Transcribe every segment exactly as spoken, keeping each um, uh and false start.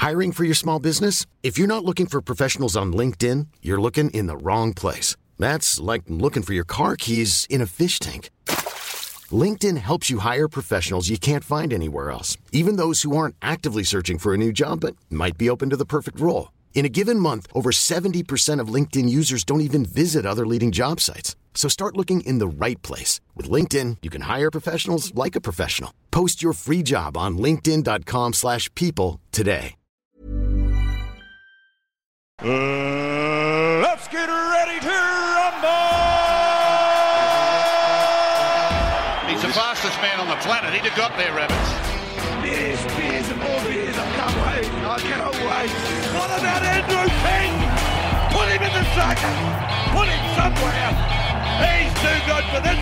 Hiring for your small business? If you're not looking for professionals on LinkedIn, you're looking in the wrong place. That's like looking for your car keys in a fish tank. LinkedIn helps you hire professionals you can't find anywhere else, even those who aren't actively searching for a new job but might be open to the perfect role. In a given month, over seventy percent of LinkedIn users don't even visit other leading job sites. So start looking in the right place. With LinkedIn, you can hire professionals like a professional. Post your free job on linkedin.com slash people today. Uh, let's get ready to rumble! He's the fastest man on the planet. He'd have got there, Rabbits. Beers, beers, and more beers. I can't wait. I cannot wait. What about Andrew King? Put him in the second. Put him somewhere. He's too good for this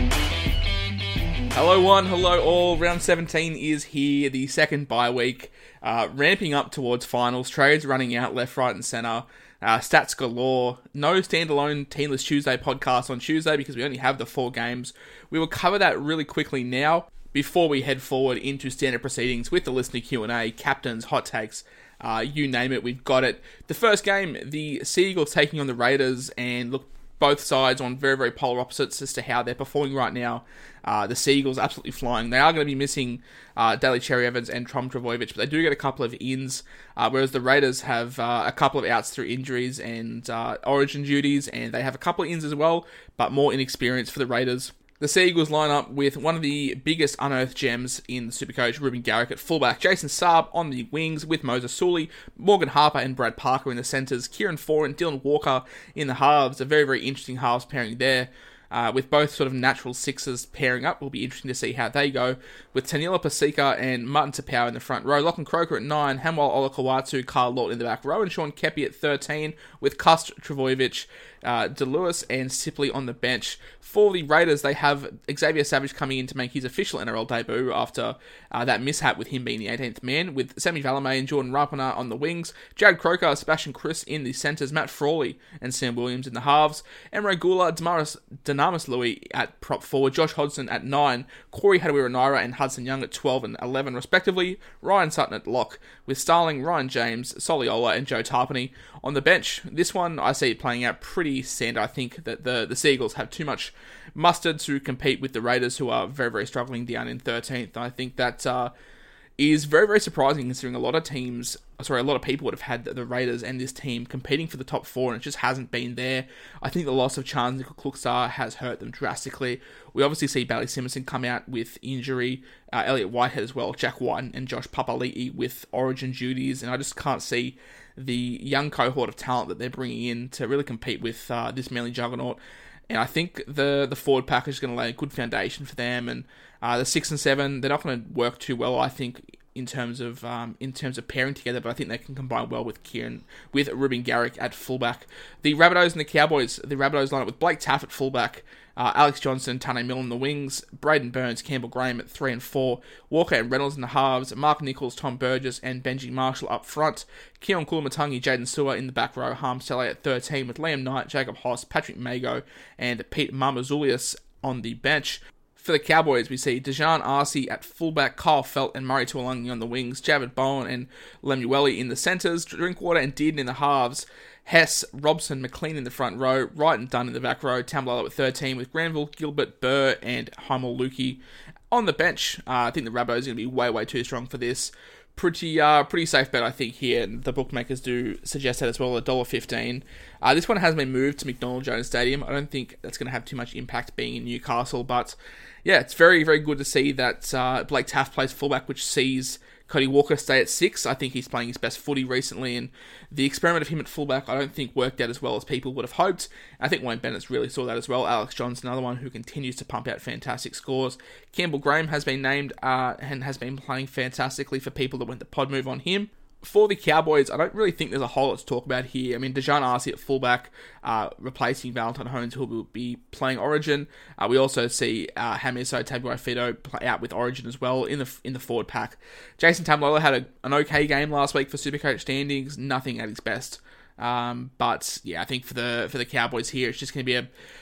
game. Hello one, hello all. Round seventeen is here, the second bye week. Uh, ramping up towards finals, trades running out left, right and centre. Uh, stats galore. No standalone Teamless Tuesday podcast on Tuesday because we only have the four games. We will cover that really quickly now before we head forward into standard proceedings with the listener Q and A, captains, hot takes, uh, you name it, we've got it. The first game, the Sea Eagles taking on the Raiders, and look, both sides on very, very polar opposites as to how they're performing right now. Uh, the Sea Eagles absolutely flying. They are going to be missing uh, Daly Cherry Evans and Tom Trbojevic, but they do get a couple of ins, uh, whereas the Raiders have uh, a couple of outs through injuries and uh, origin duties, and they have a couple of ins as well, but more inexperience for the Raiders. The Sea Eagles line up with one of the biggest unearthed gems in the Supercoach, Ruben Garrick at fullback, Jason Saab on the wings with Moses Sully, Morgan Harper and Brad Parker in the centres, Kieran Foran and Dylan Walker in the halves. A very, very interesting halves pairing there. Uh, with both sort of natural sixes pairing up. Will be interesting to see how they go. With Tanila Pasika and Martin Tapau in the front row. Lachlan Croker at nine, Hamwal Olakawatu, Carl Lawton in the back row, and Sean Kepi at thirteen, with Kust, Trbojevic, uh, DeLewis and Sipley on the bench. For the Raiders, they have Xavier Savage coming in to make his official N R L debut after uh, that mishap with him being the eighteenth man, with Sammy Valame and Jordan Rapana on the wings, Jared Croker, Sebastian Chris in the centres, Matt Frawley and Sam Williams in the halves, Emre Gula, Damaris, Danamis Louis at prop forward, Josh Hodgson at nine, Corey Hadawira-Naira and Hudson Young at twelve and eleven respectively, Ryan Sutton at lock, with Starling, Ryan James, Soliola and Joe Tarpany on the bench. This one I see it playing out pretty standard. I think that the, the Sea Eagles have too much mustard to compete with the Raiders, who are very, very struggling down in thirteenth. I think that uh, is very, very surprising considering a lot of teams, sorry, a lot of people would have had the Raiders and this team competing for the top four, and it just hasn't been there. I think the loss of Charles Nicoll-Klokstad has hurt them drastically. We obviously see Bailey Simonson come out with injury, uh, Elliot Whitehead as well, Jack White and Josh Papali'i with origin duties, and I just can't see the young cohort of talent that they're bringing in to really compete with uh, this Manly juggernaut. And I think the the forward pack is going to lay a good foundation for them. And uh, the six and seven, they're not going to work too well, I think, in terms of um, in terms of pairing together. But I think they can combine well with Kieran, with Ruben Garrick at fullback. The Rabbitohs and the Cowboys, the Rabbitohs line up with Blake Taff at fullback, uh, Alex Johnson, Tane Milne in the wings, Braden Burns, Campbell Graham at three and four, Walker and Reynolds in the halves, Mark Nichols, Tom Burgess and Benji Marshall up front, Keon Kulumatangi, Jaden Sewer in the back row, Harm Saleh at thirteen with Liam Knight, Jacob Hoss, Patrick Mago and Pete Mamazoulias on the bench. For the Cowboys, we see Dejan Arce at fullback, Kyle Felt and Murray Tuolangi on the wings, Javid Bowen and Lemueli in the centres, Drinkwater and Dearden in the halves, Hess, Robson, McLean in the front row, Wright and Dunn in the back row, Tambalala at thirteen with Granville, Gilbert, Burr and Heimel Lukey on the bench. Uh, I think the Rabbitohs are going to be way, way too strong for this. Pretty uh, pretty safe bet, I think, here. And the bookmakers do suggest that as well, one dollar fifteen. Uh, this one has been moved to McDonald Jones Stadium. I don't think that's going to have too much impact being in Newcastle, but yeah, it's very, very good to see that uh, Blake Taff plays fullback, which sees Cody Walker stay at six. I think he's playing his best footy recently, and the experiment of him at fullback I don't think worked out as well as people would have hoped. I think Wayne Bennett's really saw that as well. Alex Johnson, another one who continues to pump out fantastic scores. Campbell Graham has been named uh, and has been playing fantastically for people that went the pod move on him. For the Cowboys, I don't really think there's a whole lot to talk about here. I mean, Dejan Arce at fullback, uh, replacing Valentine Holmes, who will be playing Origin. Uh, we also see uh, Hamiso Tabuai-Fidow play out with Origin as well in the in the forward pack. Jason Tamalola had a, an okay game last week for Supercoach standings, nothing at his best. Um, but yeah, I think for the for the Cowboys here, it's just going to be a,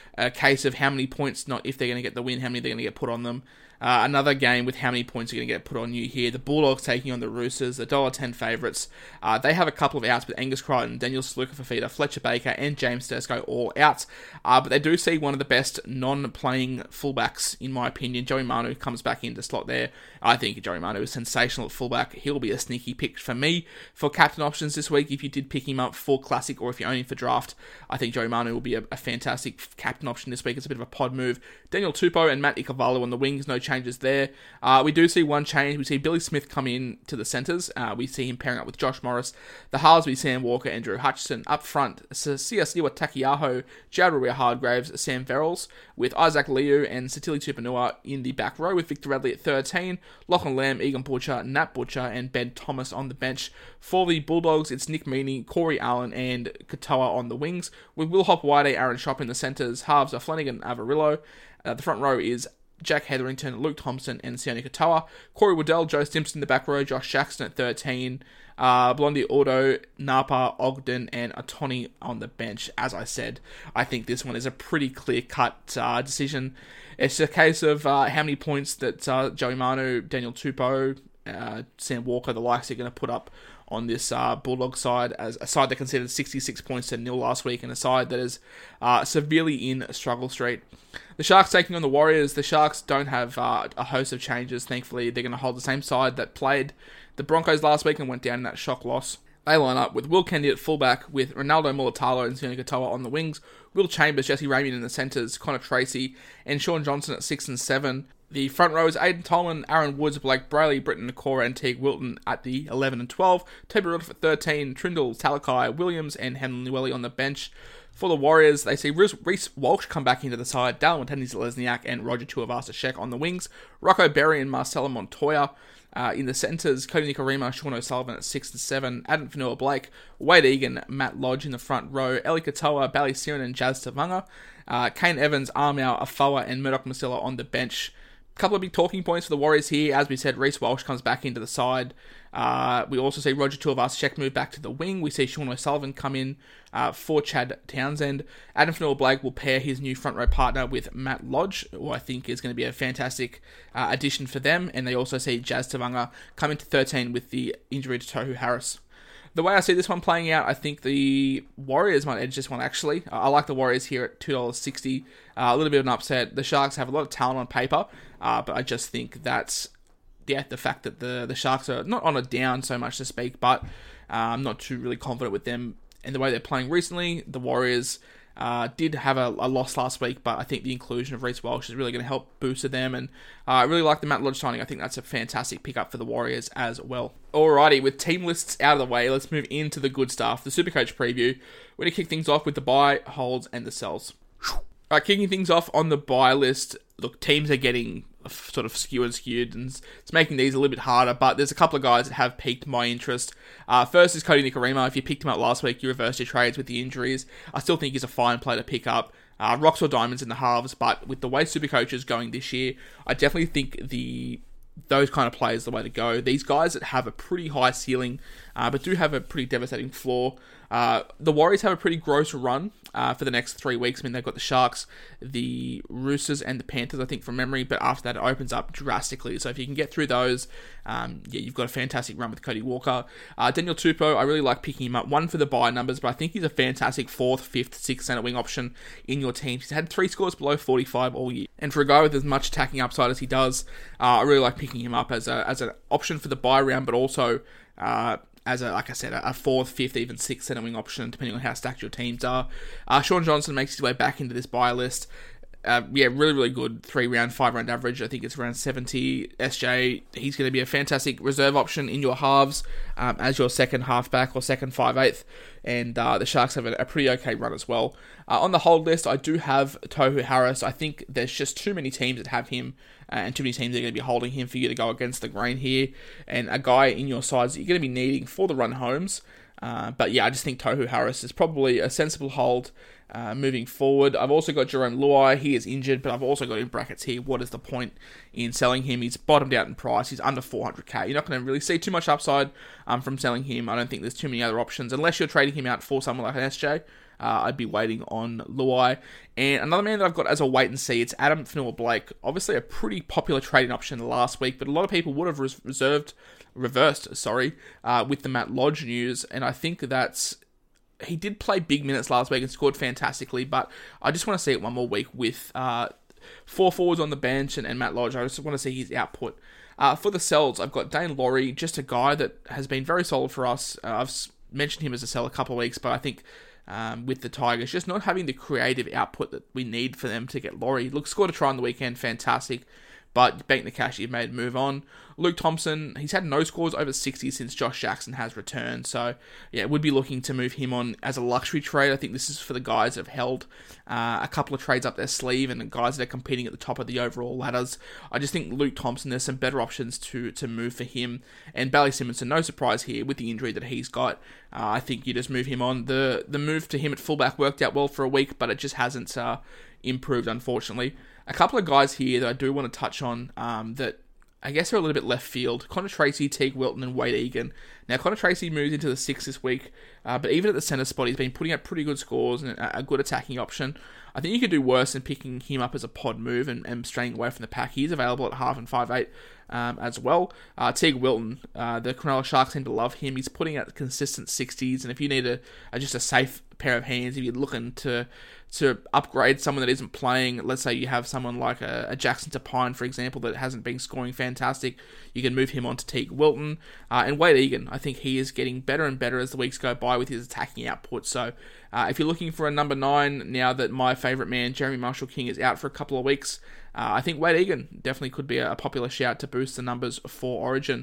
a case of how many points, not if they're going to get the win, how many they're going to get put on them. Uh, another game with how many points are going to get put on you here. The Bulldogs taking on the Roosters, the one dollar ten favourites. Uh, they have a couple of outs with Angus Crichton, Daniel Saluka-Fafita, Fletcher Baker, and James Tedesco all out. Uh, but they do see one of the best non-playing fullbacks, in my opinion. Joey Manu comes back into slot there. I think Joey Manu is sensational at fullback. He'll be a sneaky pick for me for captain options this week. If you did pick him up for Classic or if you're only for draft, I think Joey Manu will be a, a fantastic captain option this week. It's a bit of a pod move. Daniel Tupou and Matt Ikuvalu on the wings, no changes there. Uh, we do see one change. We see Billy Smith come in to the centres. Uh, we see him pairing up with Josh Morris. The halves we Sam Walker, Andrew Hutchison. Up front, Siasiwa Takiaho, Jared Waerea-Hargreaves, Sam Verrills, with Isaac Liu and Satili Tupanua in the back row, with Victor Radley at thirteen, Lachlan Lamb, Egan Butcher, Nat Butcher, and Ben Thomas on the bench. For the Bulldogs, it's Nick Meaney, Corey Allen, and Katoa on the wings, with Will Hop-White, Aaron Schoupp in the centres. Halves are Flanagan and Avarillo. Uh, the front row is Jack Hetherington, Luke Thompson, and Sione Katoa. Corey Waddell, Joe Simpson in the back row, Josh Jackson at thirteen, uh, Blondie Auto, Napa, Ogden, and Atoni on the bench. As I said, I think this one is a pretty clear-cut uh, decision. It's a case of uh, how many points that uh, Joey Manu, Daniel Tupou, uh, Sam Walker, the likes are going to put up on this uh, Bulldog side, as a side that conceded sixty-six points to nil last week, and a side that is uh, severely in struggle street. The Sharks taking on the Warriors. The Sharks don't have uh, a host of changes, thankfully. They're going to hold the same side that played the Broncos last week and went down in that shock loss. They line up with Will Kennedy at fullback, with Ronaldo Mulatalo and Sione Katoa on the wings, Will Chambers, Jesse Ramian in the centres, Connor Tracy, and Sean Johnson at six and seven. The front row is Aiden Tolman, Aaron Woods, Blake Brayley, Britton Nakora, and Teague Wilton at the eleven and twelve. Toby Rudolph at thirteen, Trindle, Talakai, Williams, and Henry Llewellyn on the bench. For the Warriors, they see Reece Walsh come back into the side, Dallin Watene-Zelezniak and Roger Tuivasa-Sheck on the wings, Rocco Berry and Marcelo Montoya uh, in the centres, Cody Nikorima, Sean O'Sullivan at six and seven, Adam Fanua-Blake, Wade Egan, Matt Lodge in the front row, Eli Katoa, Bally Siren and Jazz Tavanga, uh, Kane Evans, Armour, Afawa, and Murdoch Masila on the bench. Couple of big talking points for the Warriors here. As we said, Reece Walsh comes back into the side. Uh, we also see Roger Tuivasa-Sheck move back to the wing. We see Sean O'Sullivan come in uh, for Chad Townsend. Adam Fanua-Blake will pair his new front row partner with Matt Lodge, who I think is going to be a fantastic uh, addition for them. And they also see Jazz Tavanga come into thirteen with the injury to Tohu Harris. The way I see this one playing out, I think the Warriors might edge this one, actually. I like the Warriors here at two dollars sixty. Uh, a little bit of an upset. The Sharks have a lot of talent on paper, uh, but I just think that's, yeah, the fact that the, the Sharks are not on a down, so much to speak, but uh, I'm not too really confident with them in the way they're playing recently. The Warriors uh, did have a, a loss last week, but I think the inclusion of Reece Walsh is really going to help boost them, and uh, I really like the Matt Lodge signing. I think that's a fantastic pickup for the Warriors as well. Alrighty, with team lists out of the way, let's move into the good stuff, the Supercoach preview. We're going to kick things off with the buy, holds, and the sells. Alright, kicking things off on the buy list, look, teams are getting sort of skewed and skewed, and it's making these a little bit harder, but there's a couple of guys that have piqued my interest. Uh, first is Cody Nikorima. If you picked him up last week, you reversed your trades with the injuries. I still think he's a fine player to pick up. Uh, rocks or diamonds in the halves, but with the way Supercoach is going this year, I definitely think the those kind of players are the way to go. These guys that have a pretty high ceiling, uh, but do have a pretty devastating floor. Uh, the Warriors have a pretty gross run uh, for the next three weeks. I mean, they've got the Sharks, the Roosters, and the Panthers, I think, from memory, but after that, it opens up drastically. So if you can get through those, um, yeah, you've got a fantastic run with Cody Walker. Uh, Daniel Tupou, I really like picking him up. One for the buy numbers, but I think he's a fantastic fourth, fifth, sixth centre wing option in your team. He's had three scores below forty-five all year. And for a guy with as much attacking upside as he does, uh, I really like picking him up as a as an option for the buy round, but also uh, as a, like I said, a fourth, fifth, even sixth centre wing option, depending on how stacked your teams are. Uh, Sean Johnson makes his way back into this buy list. Uh, yeah, really, really good three round, five round average. I think it's around seventy. S J, he's going to be a fantastic reserve option in your halves um, as your second halfback or second five eighth. And uh, the Sharks have a, a pretty okay run as well. Uh, on the hold list, I do have Tohu Harris. I think there's just too many teams that have him, uh, and too many teams that are going to be holding him for you to go against the grain here. And a guy in your sides that you're going to be needing for the run homes. Uh, but yeah, I just think Tohu Harris is probably a sensible hold uh, moving forward. I've also got Jerome Luai. He is injured, but I've also got in brackets here, what is the point in selling him? He's bottomed out in price. He's under four hundred k. You're not going to really see too much upside um, from selling him. I don't think there's too many other options, unless you're trading him out for someone like an S J. uh, I'd be waiting on Luai. And another man that I've got as a wait and see, it's Adam Fanua-Blake. Obviously a pretty popular trading option last week, but a lot of people would have res- reserved, reversed, sorry, uh, with the Matt Lodge news, and I think that's he did play big minutes last week and scored fantastically, but I just want to see it one more week with uh, four forwards on the bench and, and Matt Lodge. I just want to see his output. Uh, for the sells, I've got Dane Laurie, just a guy that has been very solid for us. Uh, I've mentioned him as a sell a couple of weeks, but I think um, with the Tigers, just not having the creative output that we need for them to get Laurie. Look, scored a try on the weekend, fantastic. But bank the cash you've made, move on. Luke Thompson, he's had no scores over sixty since Josh Jackson has returned. So, yeah, would be looking to move him on as a luxury trade. I think this is for the guys that have held uh, a couple of trades up their sleeve and the guys that are competing at the top of the overall ladders. I just think Luke Thompson, there's some better options to to move for him. And Bailey Simonson, no surprise here with the injury that he's got. Uh, I think you just move him on. The, the move to him at fullback worked out well for a week, but it just hasn't uh, improved, unfortunately. A couple of guys here that I do want to touch on um, that I guess are a little bit left field. Connor Tracy, Teague Wilton, and Wade Egan. Now, Connor Tracy moves into the six this week, uh, but even at the centre spot, he's been putting up pretty good scores and a, a good attacking option. I think you could do worse than picking him up as a pod move and, and straying away from the pack. He's available at half and five eight um, as well. Uh, Teague Wilton, uh, the Cronulla Sharks seem to love him. He's putting out consistent sixties, and if you need a, a just a safe pair of hands, if you're looking to to upgrade someone that isn't playing, let's say you have someone like a, a Jackson Tapine, for example, that hasn't been scoring fantastic, you can move him on to Teague Wilton. Uh, and Wade Egan, I think he is getting better and better as the weeks go by with his attacking output. So uh, if you're looking for a number nine, now that my favourite man, Jeremy Marshall-King, is out for a couple of weeks, uh, I think Wade Egan definitely could be a, a popular shout to boost the numbers for Origin.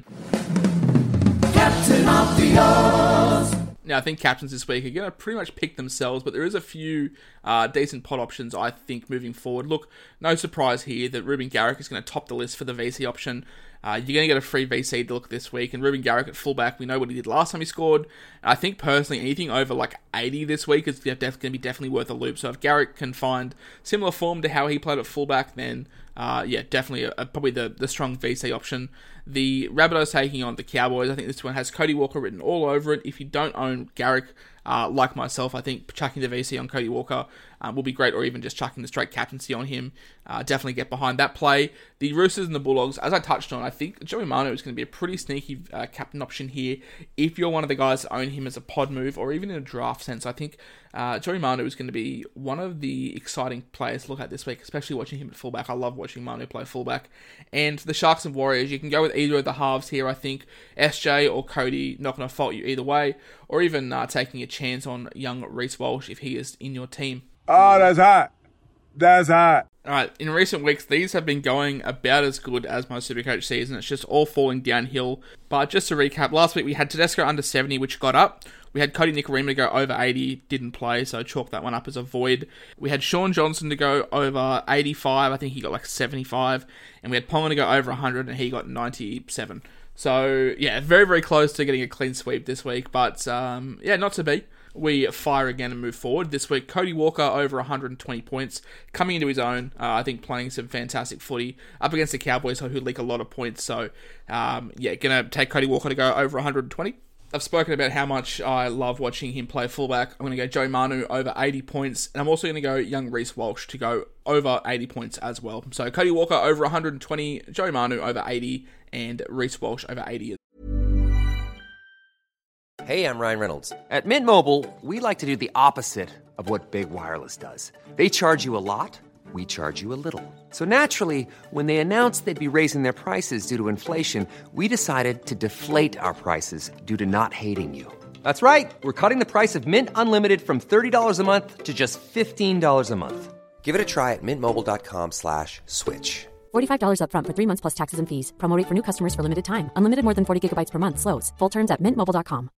Captain of the Oz. Now, I think captains this week are going to pretty much pick themselves, but there is a few uh, decent pot options, I think, moving forward. Look, no surprise here that Ruben Garrick is going to top the list for the V C option. Uh, you're going to get a free V C to look this week, and Ruben Garrick at fullback, we know what he did last time he scored. And I think, personally, anything over like eighty this week is def- going to be definitely worth a loop. So if Garrick can find similar form to how he played at fullback, then uh, yeah, definitely a, a, probably the, the strong V C option. The Rabbitohs taking on the Cowboys. I think this one has Cody Walker written all over it. If you don't own Garrick, uh, like myself, I think chucking the V C on Cody Walker um, will be great, or even just chucking the straight captaincy on him. Uh, definitely get behind that play. The Roosters and the Bulldogs, as I touched on, I think Joey Manu is going to be a pretty sneaky uh, captain option here. If you're one of the guys that own him as a pod move, or even in a draft sense, I think uh, Joey Manu is going to be one of the exciting players to look at this week, especially watching him at fullback. I love watching Manu play fullback. And the Sharks and Warriors, you can go with either of the halves here, I think. S J or Cody, not going to fault you either way, or even uh, taking a chance on young Reece Walsh if he is in your team. Oh, that's hot. That's hot. Alright, in recent weeks, these have been going about as good as my Supercoach season. It's just all falling downhill. But just to recap, last week we had Tedesco under seventy, which got up. We had Cody Nikorima to go over eighty, didn't play, so chalk that one up as a void. We had Sean Johnson to go over eighty-five, I think he got like seventy-five. And we had Ponga to go over one hundred, and he got ninety-seven. So, yeah, very, very close to getting a clean sweep this week. But, um, yeah, not to be. We fire again and move forward. This week, Cody Walker over one hundred twenty points, coming into his own. Uh, I think playing some fantastic footy up against the Cowboys, who leak a lot of points. So, um, yeah, going to take Cody Walker to go over one hundred twenty. I've spoken about how much I love watching him play fullback. I'm going to go Joey Manu over eighty points, and I'm also going to go young Reece Walsh to go over eighty points as well. So Cody Walker over one hundred twenty, Joey Manu over eighty, and Reece Walsh over eighty. Hey, I'm Ryan Reynolds. At Mint Mobile, we like to do the opposite of what Big Wireless does. They charge you a lot, we charge you a little. So naturally, when they announced they'd be raising their prices due to inflation, we decided to deflate our prices due to not hating you. That's right. We're cutting the price of Mint Unlimited from thirty dollars a month to just fifteen dollars a month. Give it a try at mintmobile.com slash switch. forty-five dollars up front for three months plus taxes and fees. Promo rate for new customers for limited time. Unlimited more than forty gigabytes per month slows. Full terms at mint mobile dot com.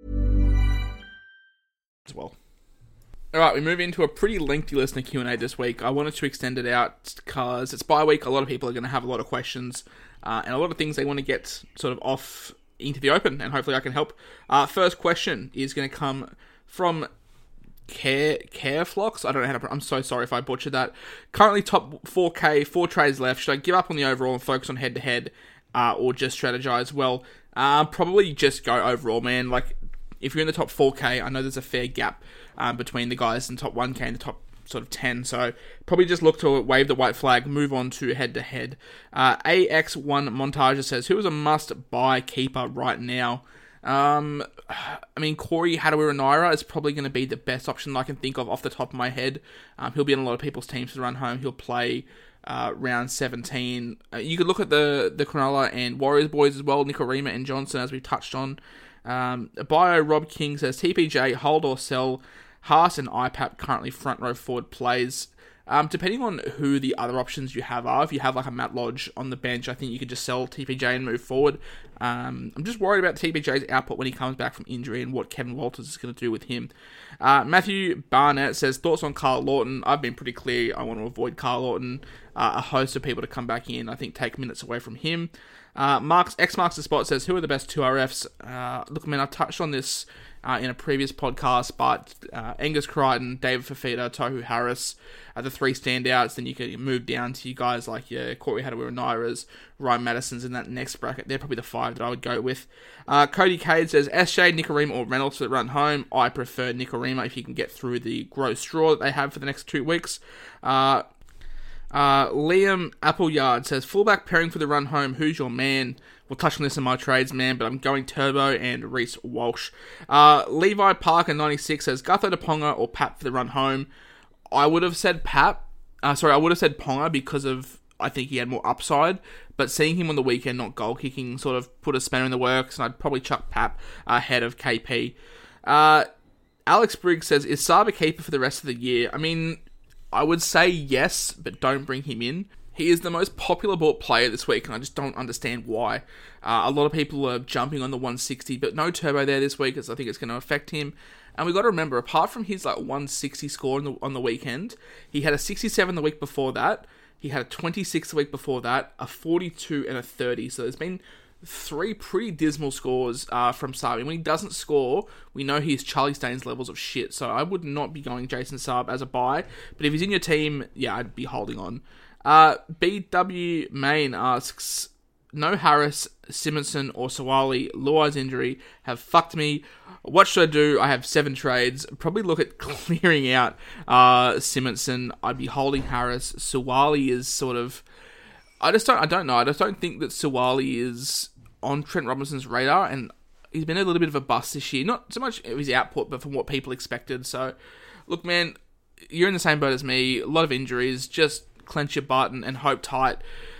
As well. Alright, we move into a pretty lengthy listener Q and A this week. I wanted to extend it out because it's bye week. A lot of people are going to have a lot of questions uh, and a lot of things they want to get sort of off into the open, and hopefully I can help. Uh, first question is going to come from Care Careflox. I don't know how to. I'm so sorry if I butchered that. Currently top four K, four trades left. Should I give up on the overall and focus on head to head, or just strategize? Well, uh, probably just go overall, man. Like, if you're in the top four K, I know there's a fair gap um, between the guys in the top one K and the top sort of ten, so probably just look to wave the white flag, move on to head-to-head. Uh, A X one Montage says, who is a must-buy keeper right now? Um, I mean, Corey Hadawira-Naera is probably going to be the best option I can think of off the top of my head. Um, he'll be in a lot of people's teams to run home. He'll play uh, round seventeen. Uh, you could look at the, the Cronulla and Warriors boys as well, Nikorima and Johnson, as we touched on. Um, Bio Rob King says, T P J, hold or sell. Haas and I P A P currently front row forward plays. Um, depending on who the other options you have are, if you have like a Matt Lodge on the bench, I think you could just sell T P J and move forward. Um, I'm just worried about T P J's output when he comes back from injury and what Kevin Walters is going to do with him. Uh, Matthew Barnett says, thoughts on Carl Lawton? I've been pretty clear I want to avoid Carl Lawton. Uh, a host of people to come back in, I think, take minutes away from him. Uh, Marks X Marks the Spot says, who are the best two R Fs? Uh, look, man, I've touched on this Uh, in a previous podcast, but uh, Angus Crichton, David Fafita, Tohu Harris are the three standouts. Then you can move down to you guys like yeah, Corey Hadawira-Naera's, Ryan Madison's in that next bracket. They're probably the five that I would go with. Uh, Cody Cade says, S J, Nikorima, or Reynolds for the run home. I prefer Nikorima if you can get through the gross straw that they have for the next two weeks. Uh, uh, Liam Appleyard says, fullback pairing for the run home. Who's your man? We'll touch on this in my trades, man, but I'm going Turbo and Reece Walsh. Uh, Levi Parker ninety-six says, Gutho to Ponga or Pap for the run home. I would have said Pap. Uh, sorry, I would have said Ponga because of, I think he had more upside, but seeing him on the weekend not goal kicking sort of put a spanner in the works, and I'd probably chuck Pap ahead of K P. Uh, Alex Briggs says, is Saab a keeper for the rest of the year? I mean, I would say yes, but don't bring him in. He is the most popular bought player this week, and I just don't understand why. Uh, a lot of people are jumping on the one sixty, but no Turbo there this week, as I think it's going to affect him. And we've got to remember, apart from his like one sixty score on the, on the weekend, he had a sixty-seven the week before that, he had a twenty-six the week before that, a forty-two and a thirty. So there's been three pretty dismal scores uh, from Saab. And when he doesn't score, we know he's Charlie Staines levels of shit. So I would not be going Jason Saab as a buy. But if he's in your team, yeah, I'd be holding on. Uh, B W Main asks, no Harris, Simonson, or Sawali. Luai's injury have fucked me. What should I do? I have seven trades. Probably look at clearing out uh, Simonson. I'd be holding Harris. Sawali is sort of... I just don't I don't know. I just don't think that Sawali is on Trent Robinson's radar, and he's been a little bit of a bust this year. Not so much his output, but from what people expected. So, look, man, you're in the same boat as me. A lot of injuries. Just clench your butt and, and hope tight.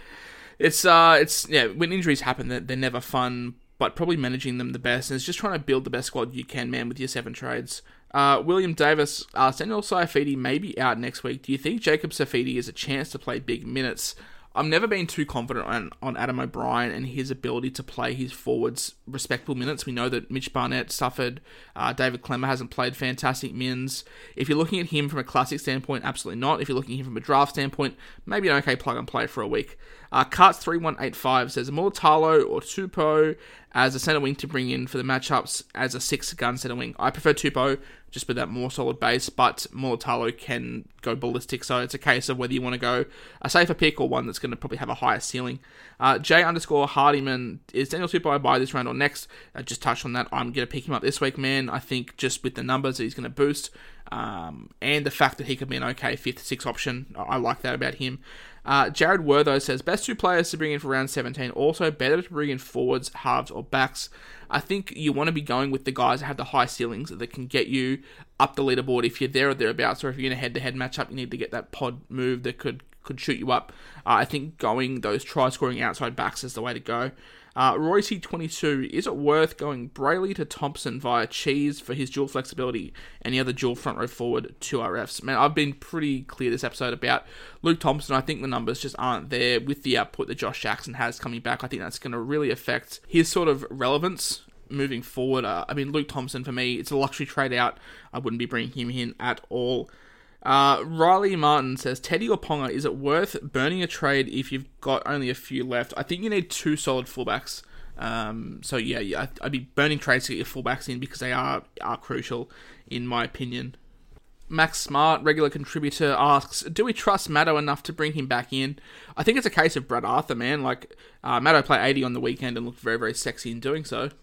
It's uh, it's yeah. When injuries happen, they're, they're never fun. But probably managing them the best, and it's just trying to build the best squad you can, man, with your seven trades. Uh, William Davis asked, Daniel Saifidi may be out next week. Do you think Jacob Saifidi has a chance to play big minutes? I've never been too confident on, on Adam O'Brien and his ability to play his forwards respectable minutes. We know that Mitch Barnett suffered. Uh, David Clemmer hasn't played fantastic mins. If you're looking at him from a classic standpoint, absolutely not. If you're looking at him from a draft standpoint, maybe an okay plug and play for a week. Uh, Carts three one eight five says, Mulatalo or Tupou as a centre wing to bring in for the matchups as a six-gun centre wing. I prefer Tupou just with that more solid base, but Mulatalo can go ballistic, so it's a case of whether you want to go a safer pick or one that's going to probably have a higher ceiling. Uh, J underscore Hardyman, is Daniel Tupou I buy this round or next? I just touched on that. I'm going to pick him up this week, man. I think just with the numbers that he's going to boost, um, and the fact that he could be an okay fifth, sixth option, I like that about him. Uh, Jared Wertho says, best two players to bring in for round seventeen. Also, better to bring in forwards, halves, or backs. I think you want to be going with the guys that have the high ceilings that can get you up the leaderboard if you're there or thereabouts, or if you're in a head-to-head matchup, you need to get that pod move that could, could shoot you up. Uh, I think going those try-scoring outside backs is the way to go. Uh, Royce twenty-two, is it worth going Brayley to Thompson via Cheese for his dual flexibility? Any other dual front row forward two R Fs? Man, I've been pretty clear this episode about Luke Thompson. I think the numbers just aren't there with the output that Josh Jackson has coming back. I think that's going to really affect his sort of relevance moving forward. Uh, I mean, Luke Thompson, for me, it's a luxury trade out. I wouldn't be bringing him in at all. Uh, Riley Martin says, Teddy or Ponga, is it worth burning a trade if you've got only a few left? I think you need two solid fullbacks. Um, so yeah, yeah, I'd be burning trades to get your fullbacks in because they are, are crucial, in my opinion. Max Smart, regular contributor, asks, do we trust Maddo enough to bring him back in? I think it's a case of Brad Arthur, man. Like, uh, Maddo played eighty on the weekend and looked very, very sexy in doing so.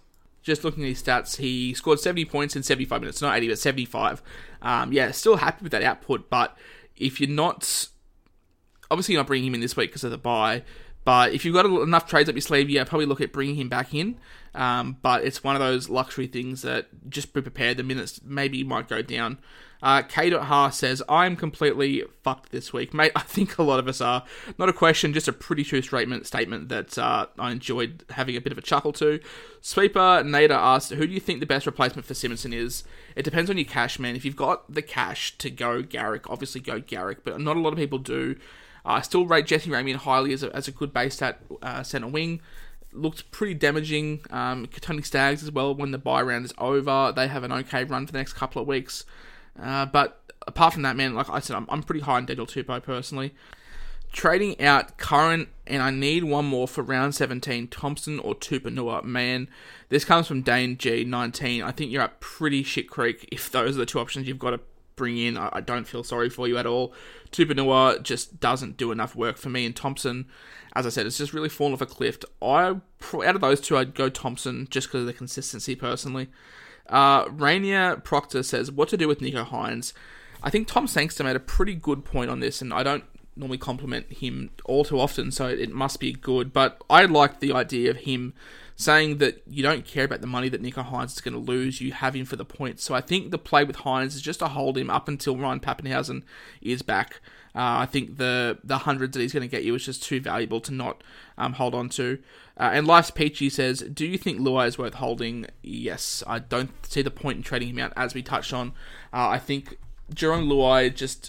just looking at his stats, he scored seventy points in seventy-five minutes. Not eighty, but seventy-five. Um, yeah, still happy with that output, but if you're not... Obviously, you're not bringing him in this week because of the bye, but if you've got enough trades up your sleeve, yeah, probably look at bringing him back in. Um, but it's one of those luxury things that just be prepared. The minutes maybe might go down. Uh, K.Har says, I'm completely fucked this week. Mate, I think a lot of us are. Not a question, just a pretty true statement, statement that uh, I enjoyed having a bit of a chuckle to. Sweeper Nader asked, who do you think the best replacement for Simonson is? It depends on your cash, man. If you've got the cash to go Garrick, obviously go Garrick, but not a lot of people do. I uh, still rate Jesse Ramien highly as a, as a good base stat uh, centre wing. Looked pretty damaging. Um, Tony Staggs as well, when the bye round is over. They have an okay run for the next couple of weeks. Uh, but apart from that, man, like I said, I'm, I'm pretty high on Daniel Tupou personally. Trading out Curran, and I need one more for round seventeen, Thompson or Tupanua. Man, this comes from Dane G nineteen. I think you're at pretty shit creek if those are the two options you've got to bring in. I, I don't feel sorry for you at all. Tupanua just doesn't do enough work for me, and Thompson, as I said, it's just really fallen off a cliff. I, out of those two, I'd go Thompson just because of the consistency personally. Uh, Rainier Proctor says, what to do with Nicho Hynes? I think Tom Sangster made a pretty good point on this, and I don't normally compliment him all too often, so it must be good, but I like the idea of him saying that you don't care about the money that Nicho Hynes is going to lose, you have him for the points. So I think the play with Hynes is just to hold him up until Ryan Pappenhausen is back. Uh, I think the the hundreds that he's going to get you is just too valuable to not um, hold on to. Uh, and Life's Peachy says, do you think Luai is worth holding? Yes, I don't see the point in trading him out, as we touched on. Uh, I think Jerome Luai just...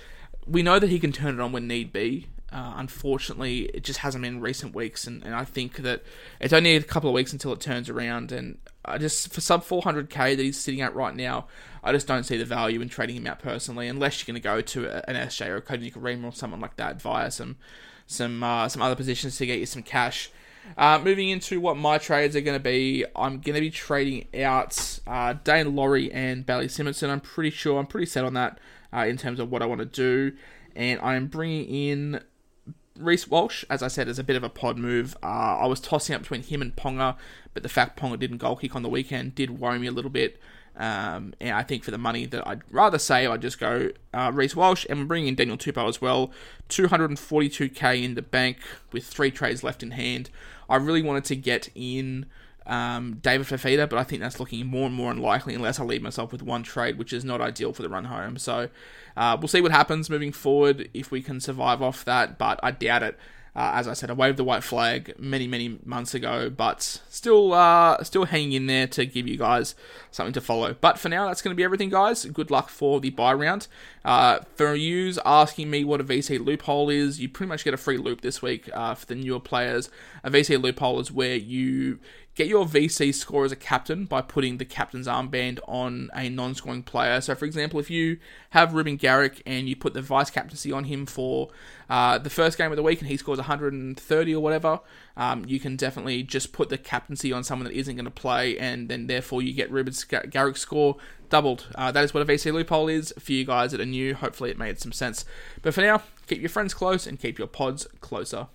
We know that he can turn it on when need be. Uh, unfortunately, it just hasn't been in recent weeks, and, and I think that it's only a couple of weeks until it turns around, and I just, for sub four hundred k that he's sitting at right now, I just don't see the value in trading him out personally, unless you're going to go to an S J or a Cody Nicarima or someone like that via some some uh, some other positions to get you some cash. Uh, moving into what my trades are going to be, I'm going to be trading out uh, Dane Laurie and Bailey Simonson. I'm pretty sure, I'm pretty set on that uh, in terms of what I want to do, and I'm bringing in Reece Walsh, as I said, is a bit of a pod move. Uh, I was tossing up between him and Ponga, but the fact Ponga didn't goal kick on the weekend did worry me a little bit. Um, and I think for the money that I'd rather save, I'd just go uh, Reece Walsh, and we're bringing in Daniel Tupou as well. two hundred forty-two k in the bank with three trades left in hand. I really wanted to get in um, David Fafita, but I think that's looking more and more unlikely unless I leave myself with one trade, which is not ideal for the run home. So uh, we'll see what happens moving forward if we can survive off that, but I doubt it. Uh, as I said, I waved the white flag many, many months ago, but still uh, still hanging in there to give you guys something to follow. But for now, that's going to be everything, guys. Good luck for the buy round. Uh, for yous asking me what a V C loophole is, you pretty much get a free loop this week uh, for the newer players. A V C loophole is where you get your V C score as a captain by putting the captain's armband on a non-scoring player. So, for example, if you have Ruben Garrick and you put the vice-captaincy on him for uh, the first game of the week and he scores one hundred thirty or whatever, um, you can definitely just put the captaincy on someone that isn't going to play, and then therefore you get Ruben Garrick's score doubled. Uh, that is what a V C loophole is for you guys that are new. Hopefully it made some sense. But for now, keep your friends close and keep your pods closer.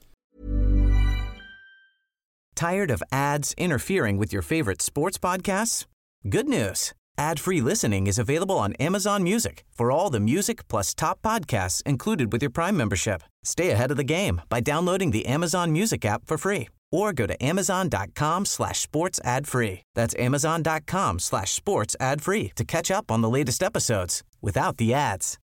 Tired of ads interfering with your favorite sports podcasts? Good news. Ad-free listening is available on Amazon Music for all the music plus top podcasts included with your Prime membership. Stay ahead of the game by downloading the Amazon Music app for free or go to amazon.com slash sports ad free. That's amazon.com slash sports ad free to catch up on the latest episodes without the ads.